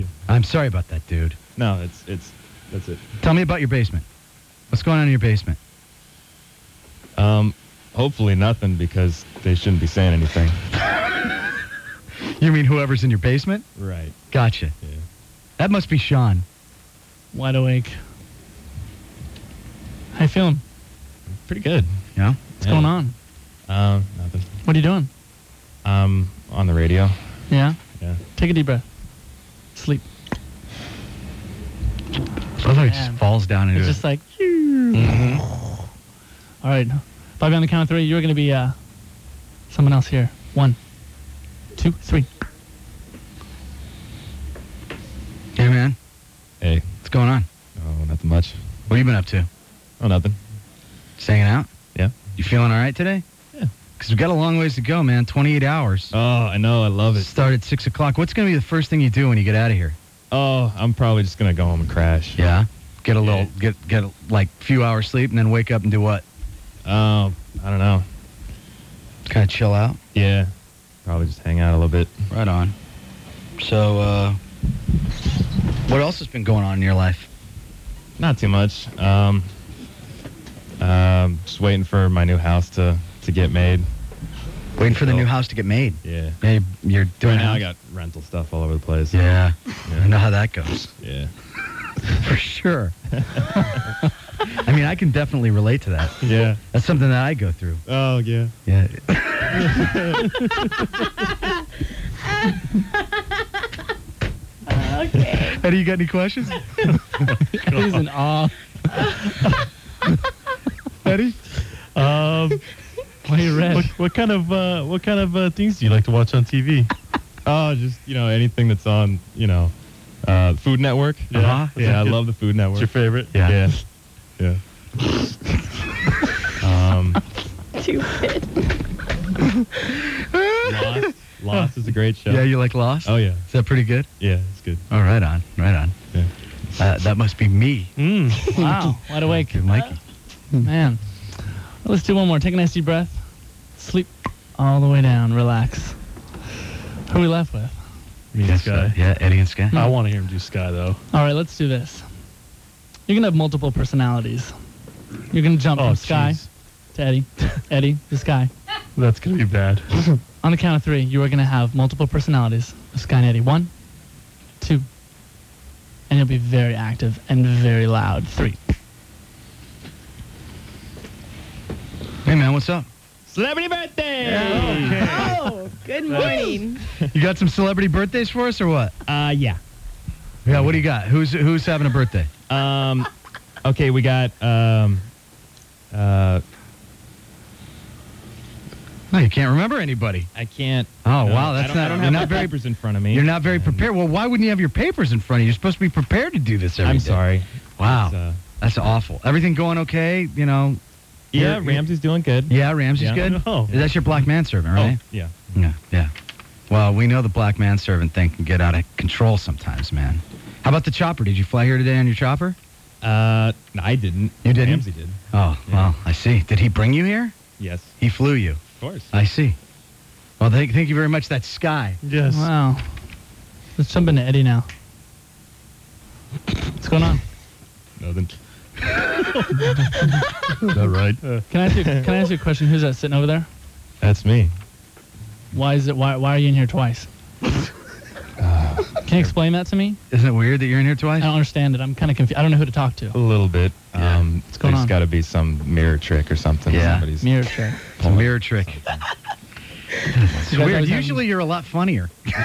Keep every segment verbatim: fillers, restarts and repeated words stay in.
I'm sorry about that, dude. No, it's it's that's it. Tell me about your basement. What's going on in your basement? Um, hopefully nothing because they shouldn't be saying anything. You mean whoever's in your basement? Right. Gotcha. Yeah. That must be Sean. Wide awake. How you feeling? Pretty good. Yeah. What's Yeah. going on? Um, nothing. What are you doing? Um, on the radio. Yeah? Yeah. Take a deep breath. Sleep. I love how he just Man. falls down into It's it. just like... Mhm. All right. Bobby, on the count of three, you're going to be uh, someone else here. One, two, three. Hey, man. Hey. What's going on? Oh, nothing much. What have you been up to? Oh, nothing. Just hanging out? Yeah. You feeling all right today? Yeah. Because we've got a long ways to go, man. twenty-eight hours. Oh, I know. I love it. Start at six o'clock. What's going to be the first thing you do when you get out of here? Oh, I'm probably just gonna go home and crash. Yeah? Get a Yeah. little, get, get like a few hours sleep and then wake up and do what? Oh, I don't know. Kind of chill out? Yeah. Probably just hang out a little bit. Right on. So, uh, what else has been going on in your life? Not too much. Um, um, just waiting for my new house to, to get made. Waiting for the Oh. new house to get made. Yeah. Yeah, you're, you're doing Right now it. I got rental stuff all over the place. Yeah. Yeah. I know how that goes. Yeah. For sure. I mean, I can definitely relate to that. Yeah. That's something that I go through. Oh, yeah. Yeah. Okay. Eddie, you got any questions? He's in awe. Eddie? Um, Why are you red? what, what kind of uh, what kind of uh, things do you like to watch on T V? Oh, just, you know, anything that's on, you know, uh, Food Network. Yeah. Uh-huh. Yeah, I Good. love the Food Network. What's your favorite? Yeah. Yeah. Yeah. um, Stupid. Lost. Lost is a great show. Yeah, you like Lost? Oh, yeah. Is that pretty good? Yeah, it's good. Oh, right on. Right on. Yeah. Uh, that must be me. Mm. Wow. Wide awake. Good Mikey. Man. Well, let's do one more. Take a nice deep breath. Sleep all the way down. Relax. Who are we left with? Me and Yes, Sky. uh, yeah, Eddie and Sky. I want to hear him do Sky though. All right, let's do this. You're going to have multiple personalities. You're going to jump Oh, from Sky jeez. to Eddie. Eddie to Sky. That's gonna be bad. On the count of three, you are going to have multiple personalities of Sky and Eddie. One, two, and you'll be very active and very loud. Three. Hey, man, what's up? Celebrity birthday! Oh, good morning. You got some celebrity birthdays for us or what? Uh, yeah. Yeah, what do you got? Who's who's having a birthday? Um, okay, we got, um, uh, No, you can't remember anybody. I can't. Oh, no, wow, I that's don't, not- I don't you're have not my very- papers in front of me. You're not very And prepared. Well, why wouldn't you have your papers in front of you? You're supposed to be prepared to do this every I'm day. sorry. Wow. It's, uh, That's awful. Everything going okay? You know? yeah, You're- Ramsey's doing good. Yeah, Ramsey's Yeah. good? Oh. That's your black manservant, right? Oh, yeah. Yeah, yeah. Well, we know the black manservant thing can get out of control sometimes, man. How about the chopper? Did you fly here today on your chopper? Uh, no, I didn't. You didn't? Ramsey did. Oh, Yeah. well, I see. Did he bring you here? Yes. He flew you. Of course. I see. Well, thank, thank you very much. That's Sky. Yes. Wow. Let's jump into Eddie now. What's going on? Nothing. Is that right? Uh, Can I ask you, can I ask you a question? Who's that sitting over there? That's me. Why is it? Why, why are you in here twice? Can you explain that to me? Isn't it weird that you're in here twice? I don't understand it. I'm kind of confused. I don't know who to talk to. A little bit. Yeah. Um, What's going there's on? got to be some mirror trick or something. Yeah. Somebody's Mirror trick. It's a mirror trick. It's You guys weird. always have- Usually you're a lot funnier.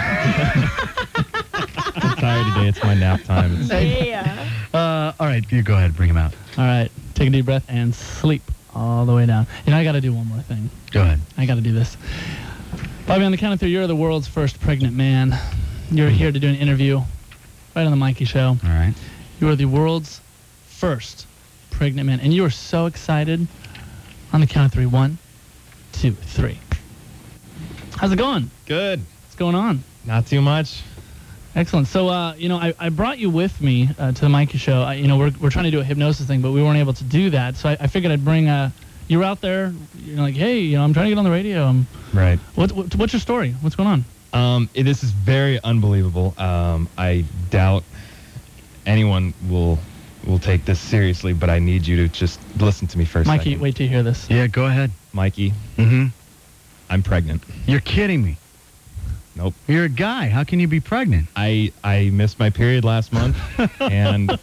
I'm tired today. It's my nap time. It's, Yeah. Uh, all right, you go ahead. Bring him out. All right. Take a deep breath and sleep all the way down. You know, I got to do one more thing. Go ahead. I got to do this. Bobby, on the count of three, you're the world's first pregnant man. You're here to do an interview right on the Mikey Show. All right. You are the world's first pregnant man. And you are so excited. On the count of three. One, two, three. How's it going? good. What's going on? Not too much. Excellent. So, uh, you know, I, I brought you with me uh, to the Mikey Show. I, you know, we're, we're trying to do a hypnosis thing, but we weren't able to do that. So I, I figured I'd bring, uh, you were out there, you're like, hey, you know, I'm trying to get on the radio. Um, Right. what, what, what's your story? What's going on? Um, it- this is very unbelievable. Um, I doubt anyone will will take this seriously, but I need you to just listen to me for a Mikey, second. wait till you hear this. Yeah, go ahead. Mikey, Mm-hmm. I'm pregnant. You're kidding me. Nope. You're a guy. How can you be pregnant? I I missed my period last month, and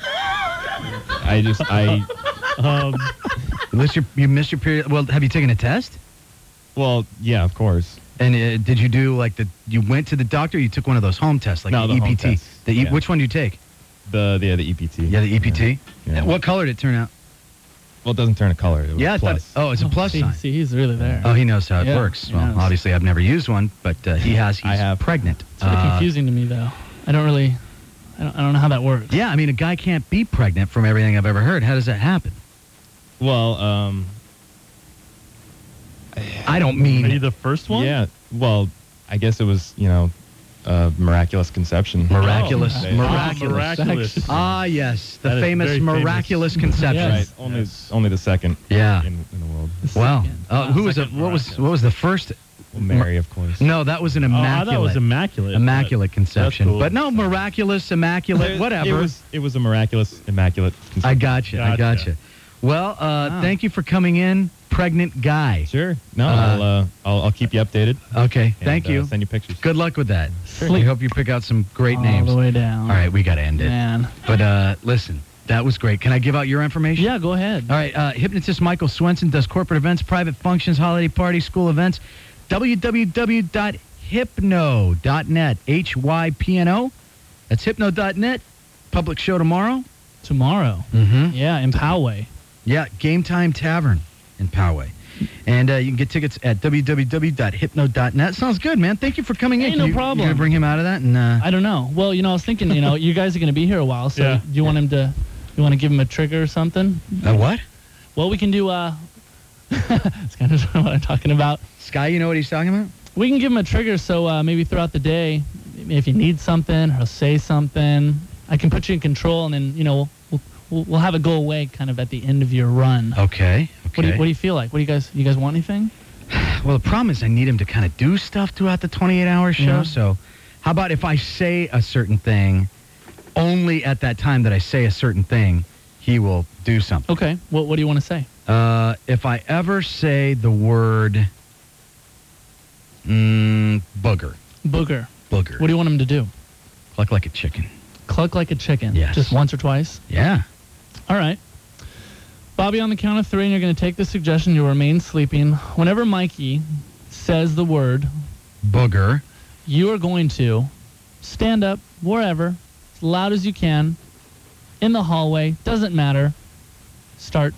I just I Um, You missed your, you missed your period. Well, have you taken a test? well yeah, of course. And uh, did you do like the? You went to the doctor. Or you took one of those home tests, like No, the, the home E P T. tests. The e, Yeah. Which one do you take? The the, the E P T. Yeah, the E P T. Yeah. What color did it turn out? Well, it doesn't turn a color. It was Yeah, I plus. thought. Oh, it's a plus see, sign. See, he's really there. Oh, he knows how it Yeah, works. he Well, knows. obviously, I've never used one, but uh, he has. He's I have. pregnant. It's sort of Uh, confusing to me, though. I don't really, I don't, I don't know how that works. Yeah, I mean, a guy can't be pregnant from everything I've ever heard. How does that happen? Well, um, I don't are you mean the first one? yeah. Well, I guess it was you know, uh, miraculous conception. miraculous, Oh, yeah. miraculous. Miraculous. Ah, yes, the That is famous very famous. miraculous conception. Yes. Right. Only Yes. only the second. Yeah. In, in the world. Wow. Second. Uh, who was the, Second what was miraculous. what was the first? Well, Mary, of course. No, that was an Oh, I immaculate. thought it was immaculate. immaculate conception. cool. But no, miraculous, immaculate, It- whatever. It was it was a miraculous, immaculate. Conception. I got you. I got Gotcha. you. Well, uh, Wow. thank you for coming in, pregnant guy. Sure. No, Uh, I'll, uh, I'll I'll keep you updated. Okay, and, thank uh, you. Send you pictures. Good luck with that. Sleep. We hope you pick out some great All names. the way down. All right, we got to end it. Man. But uh, listen, that was great. Can I give out your information? Yeah, go ahead. All right, uh, hypnotist Michael Swenson does corporate events, private functions, holiday parties, school events. w w w dot hypno dot net, H Y P N O. That's hypno dot net. Public show tomorrow. Tomorrow. Mm-hmm. Yeah, in Poway. Yeah, Game Time Tavern in Poway. And uh, you can get tickets at w w w dot hypno dot net. Sounds good, man. Thank you for coming in. Hey, no you, problem. You gonna bring him out of that? And uh, I don't know. Well, you know, I was thinking, you know, you guys are going to be here a while, so Yeah. do you want him to, you want to give him a trigger or something? uh, what? Well, we can do, uh, it's kind of what I'm talking about. Sky, you know what he's talking about? We can give him a trigger so uh, maybe throughout the day, if you need something, he'll say something. I can put you in control, and then, you know, we'll, we'll, we'll have it go away kind of at the end of your run. Okay. Okay. What do, you, what do you feel like? What do you guys, you guys want anything? Well, the problem is I need him to kind of do stuff throughout the twenty-eight hour show. Yeah. So how about if I say a certain thing, only at that time that I say a certain thing, he will do something. Okay. What, what do you want to say? Uh, if I ever say the word mm, booger, Booger. booger, What do you want him to do? cluck like a chicken. Cluck like a chicken. Yes. Just once or twice? Yeah. All right. Bobby, on the count of three, and you're going to take the suggestion. You'll remain sleeping. Whenever Mikey says the word, Booger. you are going to stand up wherever, as loud as you can, in the hallway, doesn't matter. Start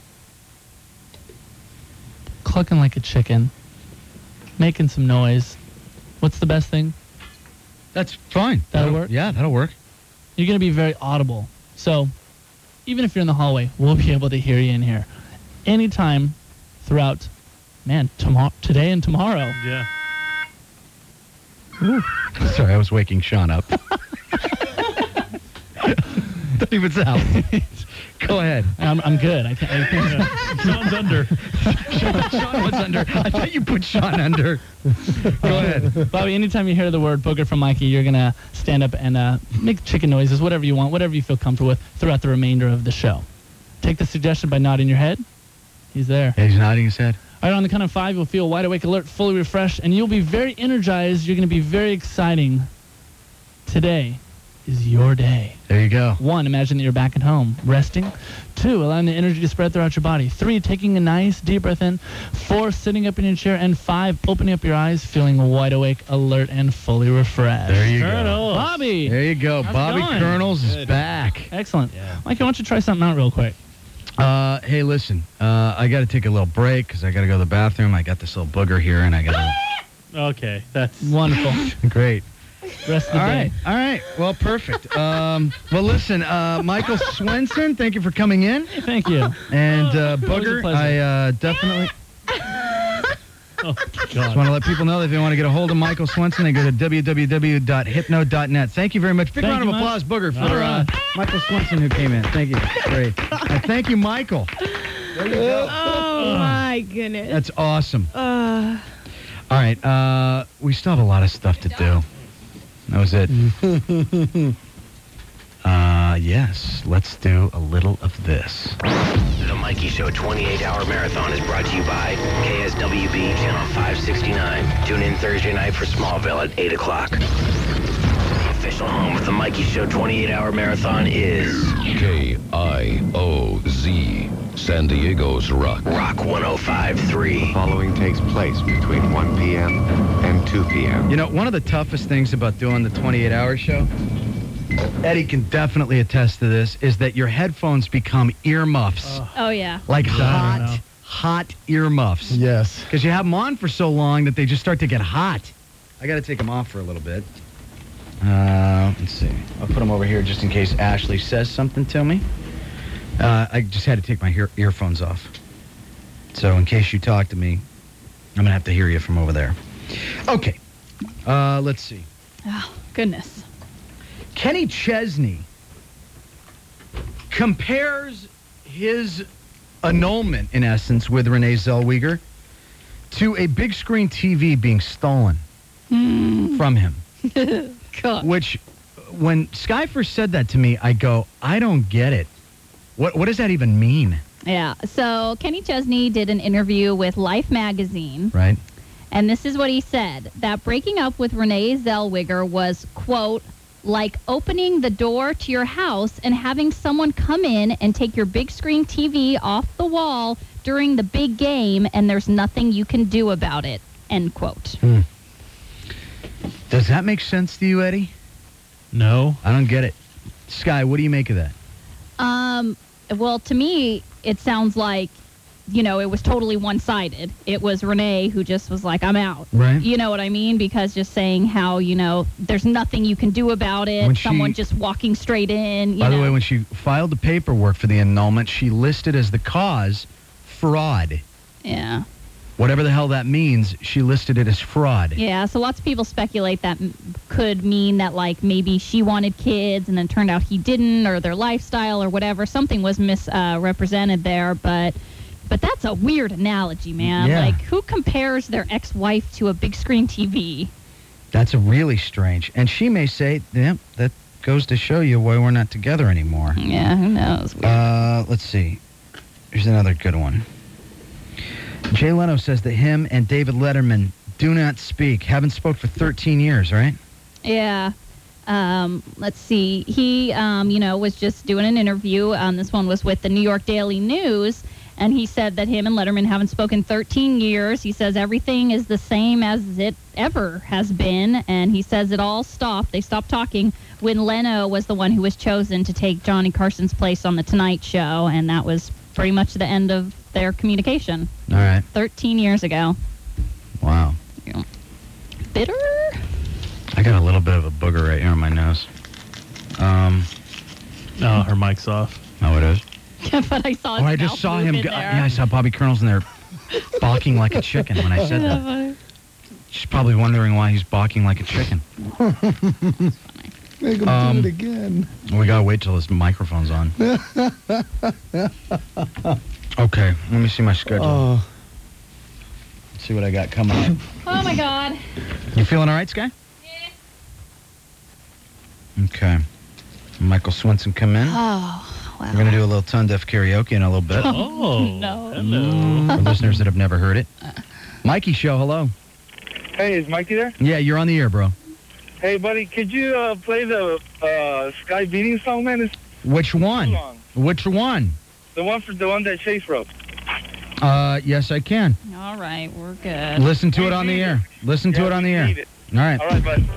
clucking like a chicken, making some noise. What's the best thing? That's fine. That'll work? Yeah, that'll work. You're going to be very audible. So even if you're in the hallway, we'll be able to hear you in here. Anytime throughout, man, tomorrow, today and tomorrow. Yeah. Sorry, I was waking Sean up. Don't even sound. Go ahead. I'm, I'm good. I can't, I can't. Sean's under. Sean was under. I thought you put Sean under. Go ahead. Bobby, anytime you hear the word booger from Mikey, you're going to stand up and uh, make chicken noises, whatever you want, whatever you feel comfortable with throughout the remainder of the show. Take the suggestion by nodding your head. He's there. Yeah, he's nodding his head. All right, on the count of five, you'll feel wide awake, alert, fully refreshed, and you'll be very energized. You're going to be very exciting. Today is your day. There you go. One, imagine that you're back at home, resting. Two, allowing the energy to spread throughout your body. Three, taking a nice deep breath in. Four, sitting up in your chair. And five, opening up your eyes, feeling wide awake, alert, and fully refreshed. There you Turn go. off. Bobby! There you go. How's it Bobby going? Kernels is Good. back. Excellent. Yeah. Mikey, why don't you try something out real quick? Uh, hey, listen. Uh, I got to take a little break because I got to go to the bathroom. I got this little booger here, and I got to. Okay, that's Wonderful. Great. Rest of the All day. right. All right. Well, perfect. Um, well, listen, uh, Michael Swenson, thank you for coming in. Thank you. And uh, Always a Booger, pleasure. I uh, definitely oh just god. want to let people know that if they want to get a hold of Michael Swenson, they go to w w w dot hypno dot net. Thank you very much. Big Thank round of you, Mike. applause, Booger, for All uh, right. Michael Swenson who came in. Thank you. Great. And thank you, Michael. There you go. Oh my goodness. That's awesome. Uh, All right. Uh, we still have a lot of stuff to do. That was it. uh, yes. Let's do a little of this. The Mikey Show twenty-eight hour marathon is brought to you by K S W B Channel five sixty-nine. Tune in Thursday night for Smallville at eight o'clock. The official home of the Mikey Show twenty-eight hour marathon is K I O Z, San Diego's Rock. Rock one oh five point three. Following takes place between one p.m. and two p.m. You know, one of the toughest things about doing the twenty-eight hour show, Eddie can definitely attest to this, is that your headphones become earmuffs. Oh, yeah. Like know. hot, hot earmuffs. Yes. Because you have them on for so long that they just start to get hot. I got to take them off for a little bit. Uh, let's see. I'll put them over here just in case Ashley says something to me. Uh, I just had to take my ear- earphones off. So in case you talk to me, I'm going to have to hear you from over there. Okay. Uh, let's see. Oh, goodness. Kenny Chesney compares his annulment, in essence, with Renee Zellweger to a big screen T V being stolen from him. God. Which, when Sky first said that to me, I go, I don't get it. What What does that even mean? Yeah. So Kenny Chesney did an interview with Life magazine, Right? and this is what he said: that breaking up with Renee Zellweger was, quote, like opening the door to your house and having someone come in and take your big screen T V off the wall during the big game, and there's nothing you can do about it, end quote. Does that make sense to you, Eddie? No. I don't get it. Sky, what do you make of that? Um, well, to me, it sounds like, you know, it was totally one-sided. It was Renee who just was like, I'm out. Right. You know what I mean? Because just saying how, you know, there's nothing you can do about it. When she- Someone just walking straight in. You By know. the way, when she filed the paperwork for the annulment, she listed as the cause fraud. Yeah. Whatever the hell that means, she listed it as fraud. Yeah, so lots of people speculate that m- could mean that, like, maybe she wanted kids and then turned out he didn't, or their lifestyle or whatever. Something was misrepresented uh, there, but but that's a weird analogy, man. Yeah. Like, who compares their ex-wife to a big screen T V? That's a really strange. And she may say, yeah, that goes to show you why we're not together anymore. Yeah, who knows? Weird. Uh, let's see. Here's another good one. Jay Leno says that him and David Letterman do not speak. Haven't spoke for thirteen years, right? Yeah. Um, let's see. He, um, you know, was just doing an interview. Um, this one was with the New York Daily News, and he said that him and Letterman haven't spoken thirteen years. He says everything is the same as it ever has been, and he says it all stopped. They stopped talking when Leno was the one who was chosen to take Johnny Carson's place on The Tonight Show, and that was pretty much the end of their communication. All right. thirteen years ago. Wow. Bitter? I got a little bit of a booger right here on my nose. Um. No, her mic's off. Oh, it is? But I saw his Oh, I just mouth saw move him. in Go- there. yeah, I saw Bobby Kernels in there balking like a chicken when I said that. She's probably wondering why he's balking like a chicken. Make him Um, do it again. We gotta wait till his microphone's on. Okay, let me see my schedule. Oh, Let's see what I got coming up. Oh, my God. You feeling all right, Sky? Yeah. Okay. Michael Swenson come in. Oh, wow. We're gonna do a little tone deaf karaoke in a little bit. Oh. No. Hello. For listeners that have never heard it. Mikey Show, hello. Hey, is Mikey there? Yeah, you're on the air, bro. Hey, buddy, could you uh, play the uh, Sky Beating song, man? It's Which too one? long. Which one? The one for the one that Chase wrote. Uh, yes, I can. All right, we're good. Listen to it on the air. Listen to Yeah, it on we the air. need it. All right. All right, bud.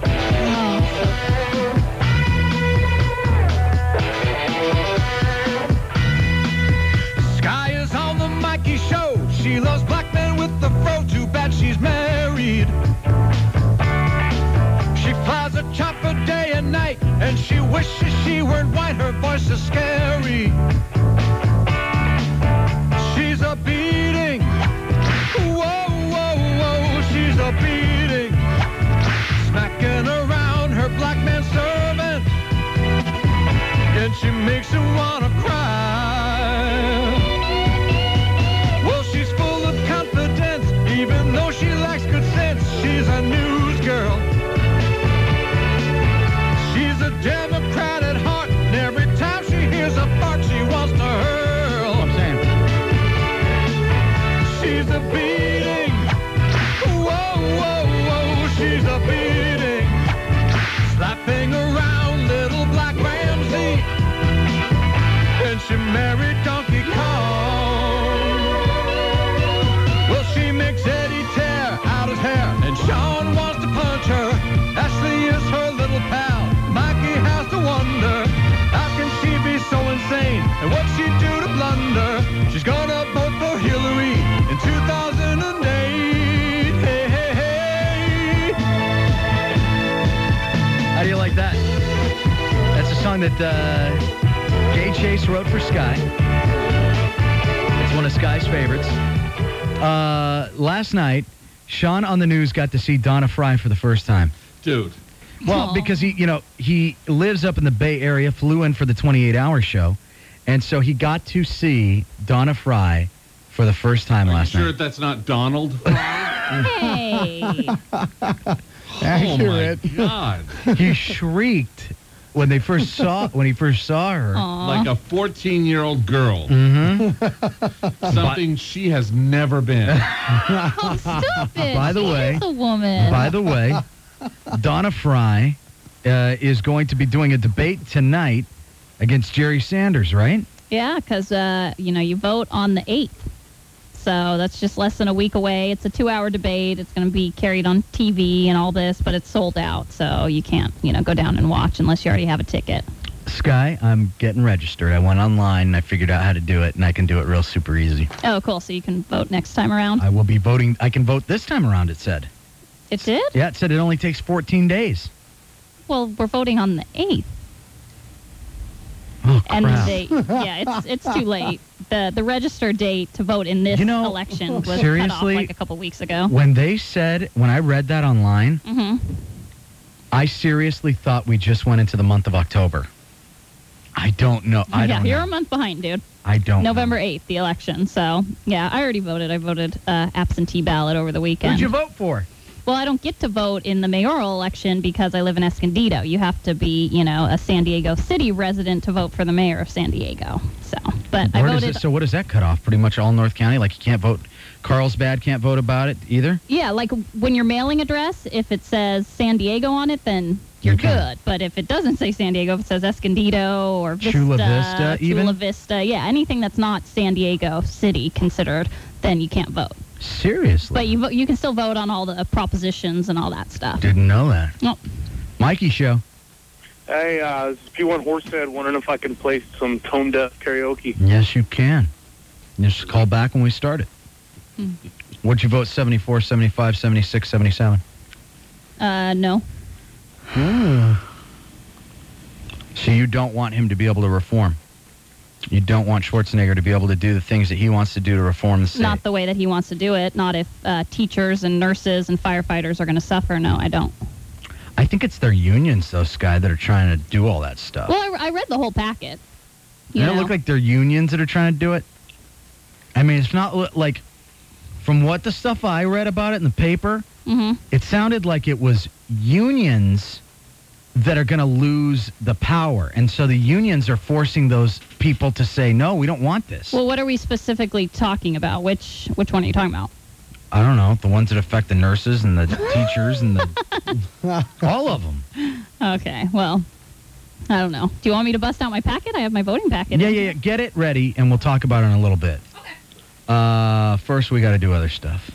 Sky is on the Mikey Show. She loves black men with the fro. Too bad she's married. She flies a chopper day and night, and she wishes she weren't white. Her voice is scary. She's a beating. Whoa, whoa, whoa. She's a beating. Smacking around her black man servant, and she makes him wanna cry. Well, she's full of confidence, even though she lacks good sense. she married Donkey Kong. Well, she makes Eddie tear out his hair, and Sean wants to punch her. Ashley is her little pal. Mikey has to wonder, how can she be so insane? And what'd she do to blunder? She's gonna vote for Hillary in two thousand eight. Hey, hey, hey. How do you like that? That's a song that uh, Gay Chase wrote for Sky. It's one of Sky's favorites. Uh, last night, Sean on the news got to see Donna Fry for the first time. Dude. Well, Aw. because he, you know, he lives up in the Bay Area, flew in for the twenty-eight hour show, and so he got to see Donna Fry for the first time Are you last sure night. that's not Donald? Hey. Accurate. Oh my God. He shrieked when they first saw when he first saw her. Aw. Like a fourteen-year-old girl. Mm-hmm. Something she has never been. Oh, stop it. By the She way- is a woman. By the way, Donna Fry uh, is going to be doing a debate tonight against Jerry Sanders, right? Yeah, because, uh, you know, you vote on the eighth. So that's just less than a week away. It's a two-hour debate. It's going to be carried on T V and all this, but it's sold out. So you can't, you know, go down and watch unless you already have a ticket. Sky, I'm getting registered. I went online and I figured out how to do it, and I can do it real super easy. Oh, cool. So you can vote next time around? I will be voting. I can vote this time around, it said. It did? Yeah, it said it only takes fourteen days. Well, we're voting on the eighth. Oh, And the crap. date, yeah, it's it's too late. The the register date to vote in this You know, election was cut off seriously, like a couple weeks ago. When they said, when I read that online, Mm-hmm. I seriously thought we just went into the month of October. I don't know. I yeah, don't you're know. a month behind, dude. I don't November know. eighth, the election. So, yeah, I already voted. I voted uh, absentee ballot over the weekend. Who'd you vote for? Well, I don't get to vote in the mayoral election because I live in Escondido. You have to be, you know, a San Diego City resident to vote for the mayor of San Diego. So, but I Where does voted. it, so what does that cut off? Pretty much all North County? Like you can't vote, Carlsbad can't vote about it either? Yeah, like when your mailing address, if it says San Diego on it, then you're Okay. good. But if it doesn't say San Diego, if it says Escondido or Vista, Chula Vista, even? Chula Vista, yeah, anything that's not San Diego City considered, then you can't vote. Seriously? But you vo- you can still vote on all the propositions and all that stuff. Didn't know that. Oh. Mikey Show. Hey, uh, this is P one Horsehead, wondering if I can play some tone deaf karaoke. Yes, you can. Just call back when we start it. Hmm. What'd you vote? seventy-four, seventy-five, seventy-six, seventy-seven? Uh, no. So you don't want him to be able to reform? You don't want Schwarzenegger to be able to do the things that he wants to do to reform the state? Not the way that he wants to do it. Not if uh, teachers and nurses and firefighters are going to suffer. No, I don't. I think it's their unions, though, Sky, that are trying to do all that stuff. Well, I, I read the whole packet. You Doesn't it know? look like they're unions that are trying to do it? I mean, it's not li- like, from what the stuff I read about it in the paper, Mm-hmm. it sounded like it was unions that are going to lose the power. And so the unions are forcing those people to say, no, we don't want this. Well, what are we specifically talking about? Which which one are you talking about? I don't know, the ones that affect the nurses and the teachers and the... all of them. Okay, well, I don't know. Do you want me to bust out my packet? I have my voting packet. Yeah, yeah, yeah. Get it ready, and we'll talk about it in a little bit. Okay. Uh, first, we got to do other stuff.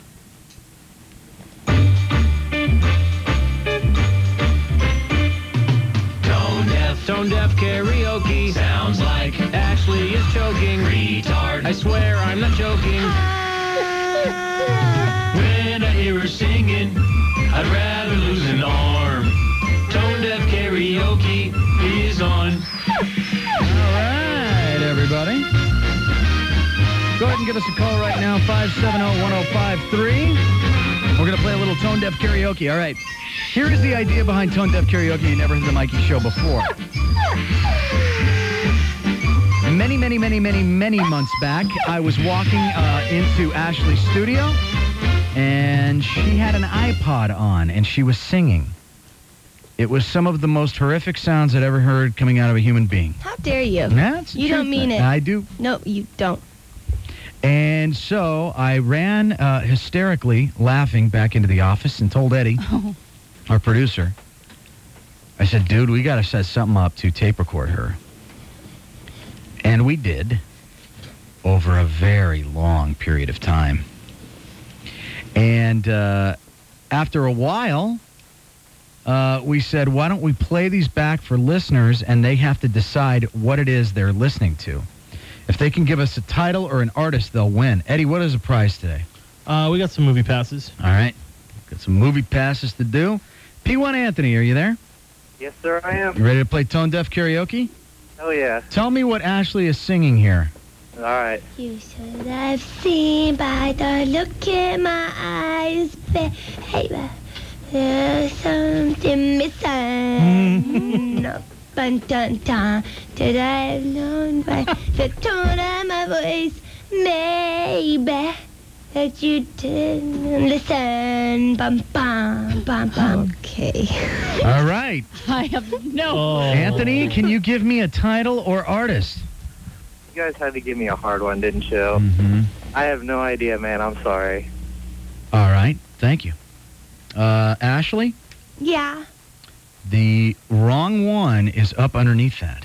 Tone deaf, tone deaf karaoke. Sounds like Ashley is choking. Retard. I swear I'm not joking. When I hear her singing, I'd rather lose an arm. Tone deaf karaoke is on. All right, everybody. Go ahead and give us a call right now, five seven zero, one zero five three. We're going to play a little Tone Deaf Karaoke. All right. Here is the idea behind Tone Deaf Karaoke. You never heard the Mikey Show before. Many, many, many, many, many months back, I was walking uh, into Ashley's studio, and she had an iPod on, and she was singing. It was some of the most horrific sounds I'd ever heard coming out of a human being. How dare you? That's the You don't truth. mean it. I do. No, you don't. And so I ran uh, hysterically laughing back into the office and told Eddie, Oh. our producer, I said, dude, we got to set something up to tape record her. And we did over a very long period of time. And uh, after a while, uh, we said, why don't we play these back for listeners and they have to decide what it is they're listening to. If they can give us a title or an artist, they'll win. Eddie, what is the prize today? Uh, we got some movie passes. All right. Got some movie passes to do. P one Anthony, are you there? Yes, sir, I am. You ready to play Tone Deaf Karaoke? Hell yeah. Tell me what Ashley is singing here. All right. You should have seen by the look in my eyes, baby. There's something missing. No, dun dun dun. Did I have known by the tone of my voice, maybe, that you didn't listen? Bum bum bum bum. Okay. All right. I have no. Oh. Anthony, can you give me a title or artist? You guys had to give me a hard one, didn't you? Mm-hmm. I have no idea, man. I'm sorry. All right. Thank you. Uh, Ashley, Yeah. the wrong one is up underneath that.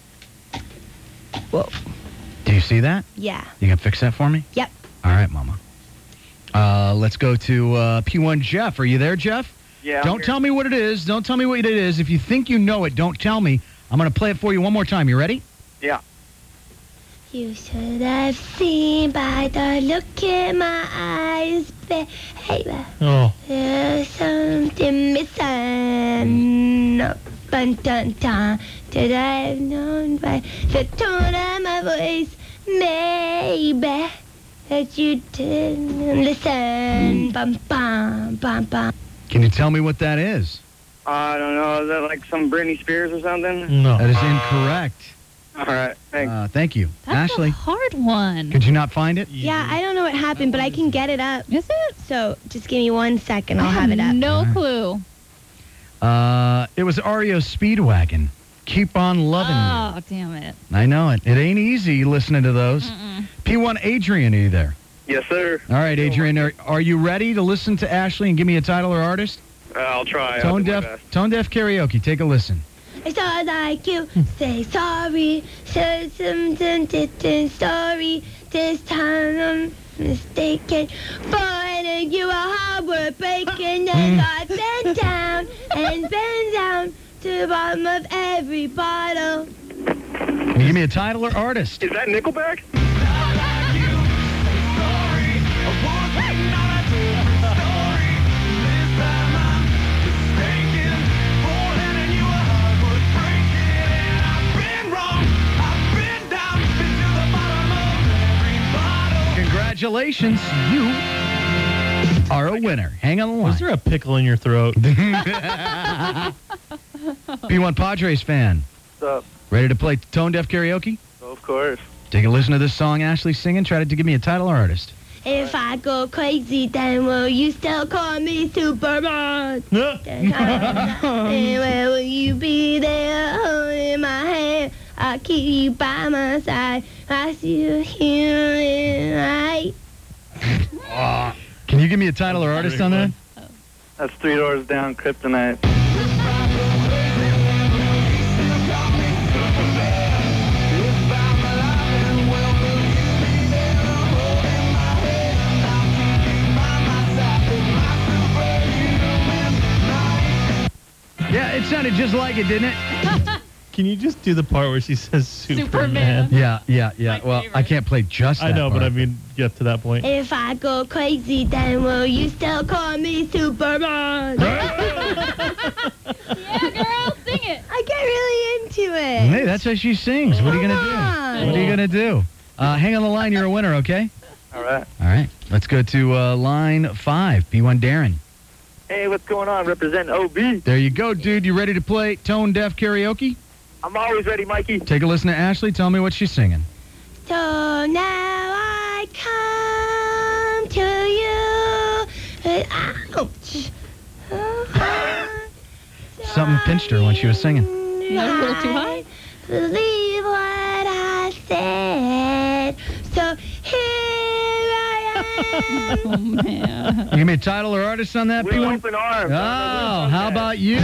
Whoa. Do you see that? Yeah. You can fix that for me? Yep. All right, Mama. Uh, let's go to uh, P one Jeff. Are you there, Jeff? Yeah. Don't tell me what it is. Don't tell me what it is. If you think you know it, don't tell me. I'm going to play it for you one more time. You ready? Yeah. You should have seen by the look in my eyes, baby. Oh. There's something missing. No, dun dun dun. Did I have known by the tone of my voice, maybe, that you didn't listen? Bum bum bum bum. Can you tell me what that is? I don't know. Is that like some Britney Spears or something? No. That is incorrect. All right. Thanks. Uh, thank you. That's Ashley, a hard one. could you not find it? Yeah, I don't know what happened, but I can get it up. Is it? So just give me one second. I'll I have it up. No All right. clue. Uh, it was R E O Speedwagon. Keep on loving Oh, you. damn it. I know it. It ain't easy listening to those. Mm-mm. P one Adrian, are you there? Yes, sir. All right, Adrian, are, are you ready to listen to Ashley and give me a title or artist? Uh, I'll try. I'll Tone do my Deaf, best. Tone Deaf Karaoke. Take a listen. I saw like you say sorry, said something different story. This time I'm mistaken. Boy, you are hard work breaking, and I bent down and bent down to the bottom of every bottle. Can you give me a title or artist? Is that Nickelback? Congratulations, you are a winner. Hang on the line. Was there a pickle in your throat? P one Padres fan. What's up? Ready to play Tone Deaf Karaoke? Of course. Take a listen to this song Ashley's singing. Try to give me a title or artist. If I go crazy, then will you still call me Superman? Then where will you be there holding my hand? I'll keep you by my side. I see you here right. Can you give me a title or artist on that? That's Three Doors Down, Kryptonite. Yeah, it sounded just like it, didn't it? Can you just do the part where she says Superman? Superman. Yeah, yeah, yeah. My Well, favorite. I can't play just that I know, but part. I mean, get to that point. If I go crazy, then will you still call me Superman? Yeah, girl, sing it. I get really into it. Hey, that's how she sings. What are you going to Come do? on. What are you going to do? Uh, hang on the line. You're a winner, okay? All right. All right. Let's go to uh, line five, P one Darren. Hey, what's going on? Represent O B. There you go, dude. You ready to play Tone Deaf Karaoke? I'm always ready, Mikey. Take a listen to Ashley. Tell me what she's singing. So now I come to you. Ouch. Something pinched her when she was singing. That was a little too high. Believe what I said. So here I am. Oh, man. You give me a title or artist on that, With P one? open arms. Oh, how about you?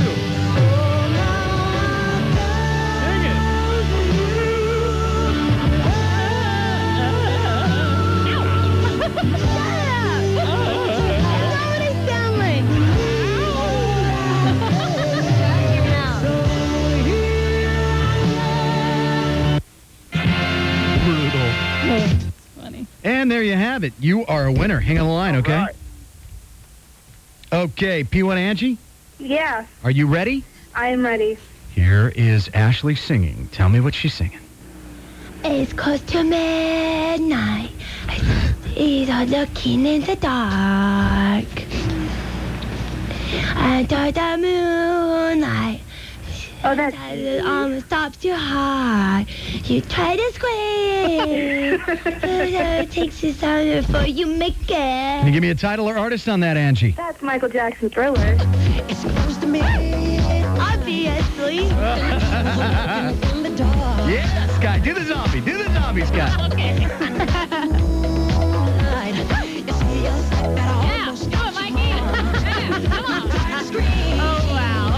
And there you have it. You are a winner. Hang on the line, okay? Right. Okay, P one Angie, Yeah, are you ready? I am ready. Here is Ashley singing. Tell me what she's singing. It's close to midnight. He's looking in the dark. Under the moonlight. Oh, that's It almost stops your heart. You try to scream. But it takes you time before you make it. Can you give me a title or artist on that, Angie? That's Michael Jackson Thriller. It's close to me. Obviously. Yeah, Sky. Do the zombie. Do the zombie, Sky. Okay. Yeah, do it, Mikey. Yeah, come on. Oh, wow.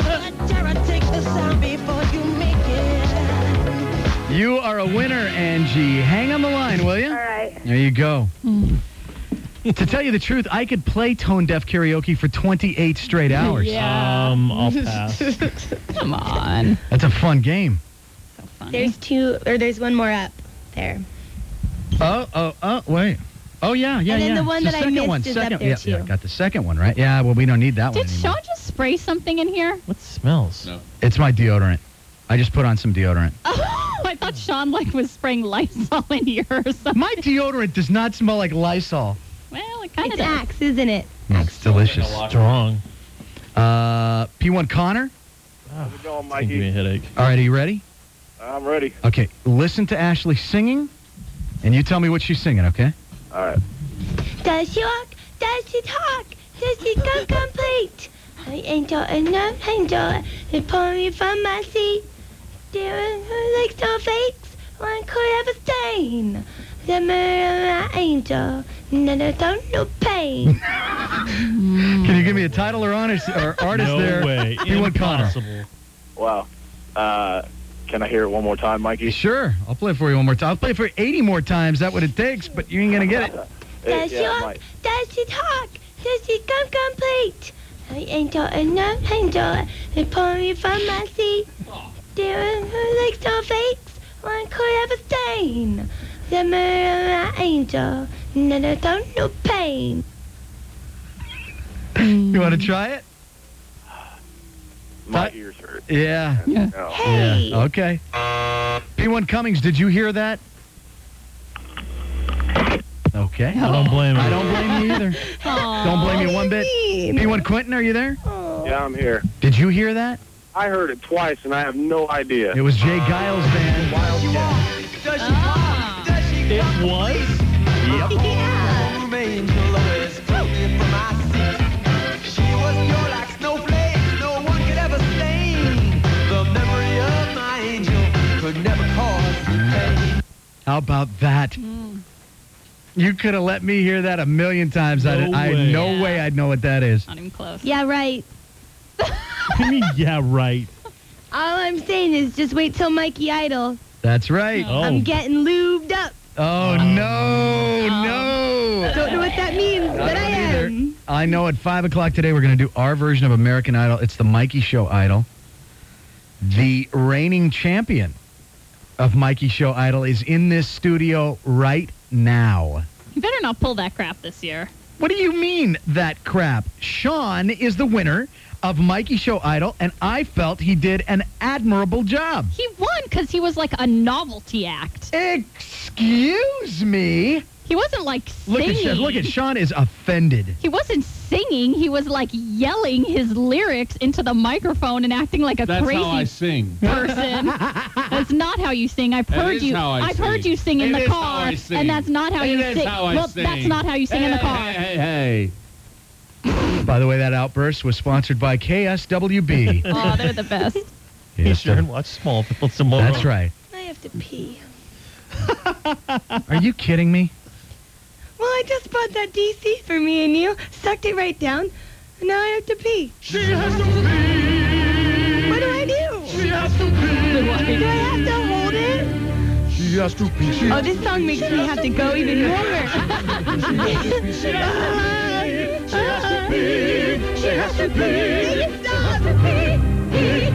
You are a winner, Angie. Hang on the line, will you? All right. There you go. To tell you the truth, I could play tone deaf karaoke for twenty-eight straight hours. Yeah. Um, I'll pass. Come on. That's a fun game. So funny. There's two, or there's one more up there. Oh, oh, oh, wait. Oh, yeah, yeah, And then yeah. the one It's that I second missed one. is up second, there, yeah, too. Yeah, got the second one, right? Yeah, well, we don't need that Did one anymore. Sean just spray something in here? What smells? No. It's my deodorant. I just put on some deodorant. Oh, I thought Sean like was spraying Lysol in here or something. My deodorant does not smell like Lysol. Well, it kind It's of does. Axe, isn't it? It's delicious. Strong. Uh, P one Connor? How's it going, It's gonna give me a Mikey? headache. All right, are you ready? I'm ready. Okay, listen to Ashley singing, and you tell me what she's singing, okay? All right. Does she walk? Does she talk? Does she come complete? An angel and an angel. They pull me from my seat. Doing like no fakes. One could have a stain. The murder of my angel. None of them no pain. Can you give me a title or honest or artist No there? way. P one Connor. Impossible. Wow. Uh, can I hear it one more time, Mikey? Sure, I'll play it for you one more time. I'll play it for eighty more times. That's what it takes, but you ain't gonna get it. Does she yeah, walk? Mike. Does she talk? Does she come complete? An angel and an angel. They pull me from my seat. Doing like no fakes. One could have a stain. The murder of my angel. None of them no pain. You want to try it? My Ti- ears hurt. Yeah. Yeah. No. Hey. Okay. P one Cummings, did you hear that? Okay. I don't blame I him. don't blame you either. Don't blame you one bit. P one Quentin, are you there? Yeah, I'm here. Did you hear that? I heard it twice, and I have no idea. It was Jay Giles' band. Ah. It was? Yeah. How about that? You could have let me hear that a million times. I, No I way. no Yeah. way I'd know what that is. Not even close. Yeah, right. What do you mean, yeah, right? All I'm saying is just wait till Mikey Idol. That's right. Oh. I'm getting lubed up. Oh, no, no. Don't know what that means, but I don't either. am. I know at five o'clock today we're going to do our version of American Idol. It's the Mikey Show Idol. The reigning champion of Mikey Show Idol is in this studio right now. You better not pull that crap this year. What do you mean, that crap? Sean is the winner of Mikey Show Idol, and I felt he did an admirable job. He won because he was like a novelty act. Excuse me? He wasn't like Look at, singing. Sha- look at Sean is offended. He wasn't singing. He was like yelling his lyrics into the microphone and acting like a That's crazy how I sing. person. That's not how you sing. I've That heard is you. how I I've heard sing. you sing in It the is how car, I sing. and that's not how It you is sing. how I well, sing. that's not how you sing in the Hey, car. Hey, hey, hey. By the way, that outburst was sponsored by K S W B. Oh, they're the best. Be Yes, sure and watch Smallville tomorrow. That's right. I have to pee. Are you kidding me? Well, I just bought that D C for me and you, sucked it right down, and now I have to pee. She has to pee. What do I do? She has to pee. Do I have to hold it? She has to pee. She Oh, this song makes me have to go even more. She has to pee. She has to pee. Stop! Pee, pee,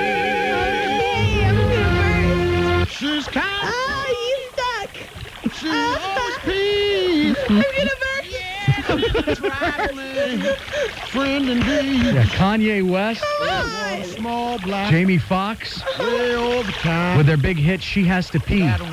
hey, I'm super. She's kind. Ah, you suck. She's Friend indeed. Yeah, Kanye West, Small black. Jamie Foxx, Way all the time. with their big hit "She Has to Pee." Now,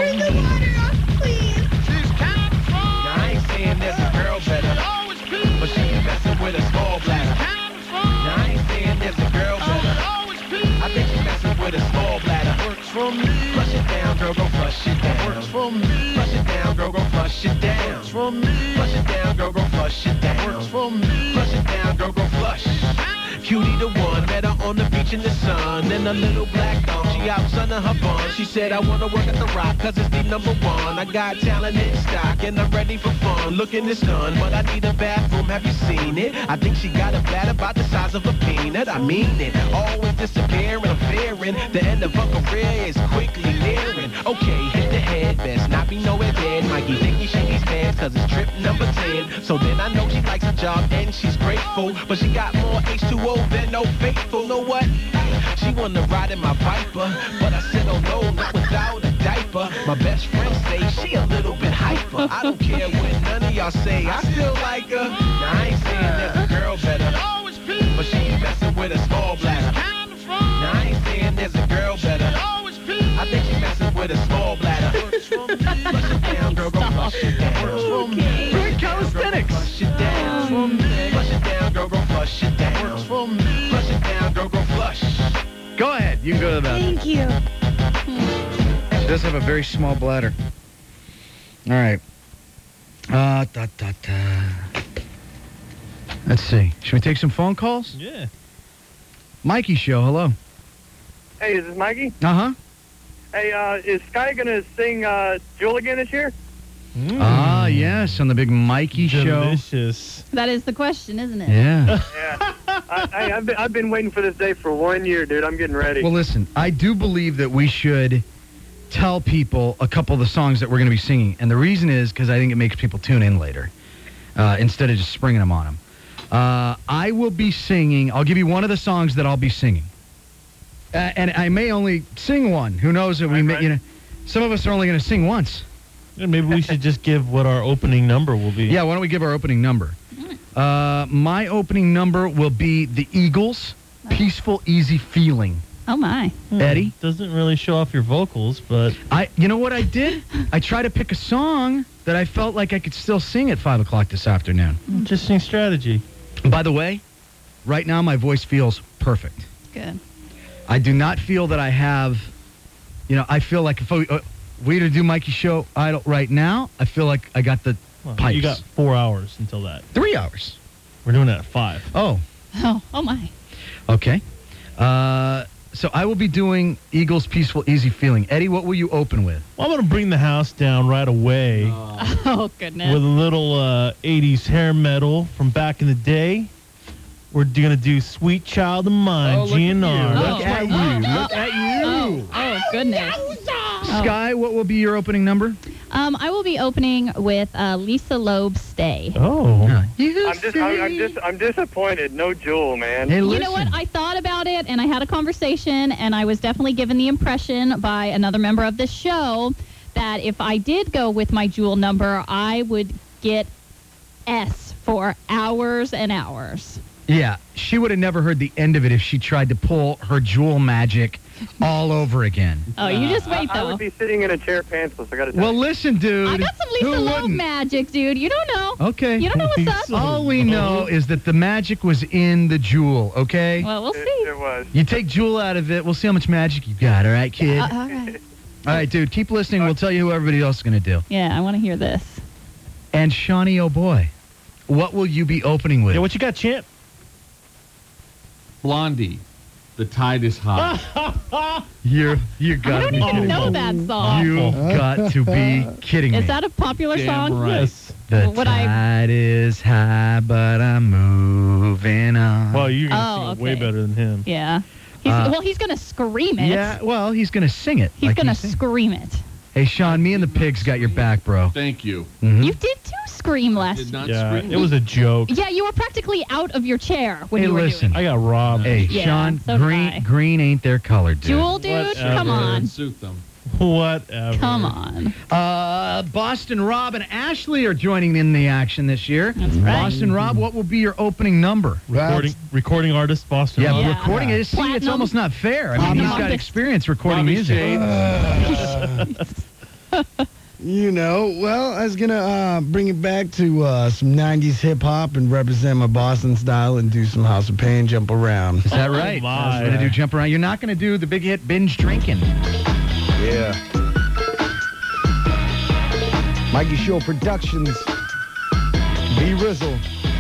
I ain't saying there's a girl better, but she be messing with a small bladder. Now, I ain't saying there's a girl better. I think she messing with a small bladder. Works for me. Flush it down, girl, go flush it down. Works for me. Flush it down, girl, go flush it down. Works for me. Flush it down, girl, go flush it down. Works for me. Flush it down, girl, go flush. Cutie the one, met her on the beach in the sun. In a little black thong, she out sunning her bun. She said, I wanna work at the Rock, cause it's the number one. I got talent in stock, and I'm ready for fun. Looking this done, but I need a bathroom, have you seen it? I think she got a bladder about the size of a peanut. I mean it, always disappearing, I'm fearing. The end of her career is quickly nearing. Okay, hit the head, best not be nowhere dead. Mikey thinking she needs pants, cause it's trip number ten. So then I know she likes her job, and she's grateful. But she got more H two O than no faithful. Know what? She wanna ride in my Viper, but I said, oh no, not without a diaper. My best friend say she a little bit hyper. I don't care what none of y'all say, I still like her. Now I ain't saying there's a girl better, but she be messing with a small bladder. Now I ain't saying there's a girl better, I think she messing with a small bladder. Flush it down, girl, go flush it down. Good calisthenics. Flush it down. Flush it down, girl, go flush it down. Flush it down, girl, go flush. Go ahead, you can go to the bathroom. Thank you. She does have a very small bladder. All right. Uh, da, da, da. Let's see. Should we take some phone calls? Yeah. Mikey Show, hello. Hey, is this Mikey? Uh-huh. Hey, uh, is Sky gonna sing uh, Jewel again this year? Ah, yes, on the big Mikey Show. Delicious. That is the question, isn't it? Yeah. Yeah. I, I, I've, been, I've been waiting for this day for one year, dude. I'm getting ready. Well, listen, I do believe that we should tell people a couple of the songs that we're going to be singing. And the reason is because I think it makes people tune in later uh, instead of just springing them on them. Uh, I will be singing. I'll give you one of the songs that I'll be singing. Uh, and I may only sing one. Who knows? That we Right, may, right. you know, some of us are only going to sing once. Yeah, maybe we should just give what our opening number will be. Yeah, why don't we give our opening number? Uh, my opening number will be the Eagles, Peaceful, Easy Feeling. Oh, my. Hmm, Eddie? Doesn't really show off your vocals, but I, you know what I did? I tried to pick a song that I felt like I could still sing at five o'clock this afternoon. interesting strategy. By the way, right now my voice feels perfect. Good. I do not feel that I have, you know, I feel like if we, uh, we were to do Mikey Show Idol right now, I feel like I got the Well, pipes. you got four hours until that. Three hours. We're doing it at five. Oh, Oh, oh, my. okay. Uh, so I will be doing Eagles, Peaceful, Easy Feeling. Eddie, what will you open with? Well, I'm going to bring the house down right away Oh, goodness. with a little uh, eighties hair metal from back in the day. We're going to do Sweet Child of Mine, Oh, look at G N R. you. Oh. Look at you. Look at you. Oh, oh, goodness. Sky, what will be your opening number? Um, I will be opening with uh, Lisa Loeb's Stay. Oh. I'm just, I'm, I'm just, I'm disappointed. No Jewel, man. Hey, You listen. know what? I thought about it, and I had a conversation, and I was definitely given the impression by another member of this show that if I did go with my Jewel number, I would get S for hours and hours. Yeah, she would have never heard the end of it if she tried to pull her Jewel magic all over again. Oh, you just I, wait, I though. would be sitting in a chair pantsless. I gotta tell Well, you. listen, dude. I got some Lisa who Loeb wouldn't? magic, dude. You don't know. Okay. You don't know what's up. All we know is that the magic was in the Jewel, okay? Well, we'll It, see. it was. You take Jewel out of it, we'll see how much magic you got, all right, kid? Uh, all right. All right, dude, keep listening. We'll tell you who everybody else is going to do. Yeah, I want to hear this. And Shawnee, oh boy, what will you be opening with? Yeah, what you got, champ? Blondie. The tide is high. You're, you I got to don't be even kidding know me. that song. You got to be kidding me. Is that a popular Damn song? right. Yes. The Would I- tide is high, but I'm moving on. Well, you're going to Oh, sing it way okay. better than him. Yeah. He's, Uh, well, he's going to scream it. Yeah, well, he's going to sing it. He's like going to you sing. scream it. Hey, Sean, me and the pigs got your back, bro. Thank you. Mhm. You did too, scream less. Did not Yeah, scream. it was a joke. Yeah, you were practically out of your chair when Hey, you were listen. doing I got robbed. Hey, Yeah, Sean, so did I. green green ain't their color, it. dude. Jewel, dude, Whatever. come on. Suit them. Whatever. Come on. Uh, Boston Rob and Ashley are joining in the action this year. That's right. Boston Rob, what will be your opening number? Recording, recording artist, Boston. Yeah, Rob. but Yeah. recording it, see, it's Platinum. almost not fair. I mean, Platinum he's got artist. experience recording Bobby music. Shane. You know, well, I was gonna uh, bring it back to uh, some nineties hip hop and represent my Boston style and do some House of Pain, jump around. Is that Oh, right? my. I was going to do jump around. You're not going to do the big hit binge drinking. Yeah. Mikey Show Productions. B Rizzle.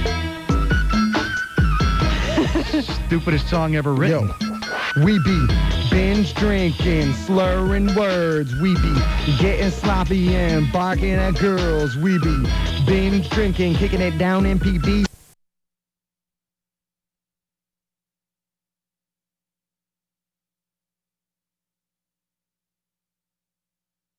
Stupidest song ever written. Yo, we be binge drinking, slurring words. We be getting sloppy and barking at girls. We be binge drinking, kicking it down in P B.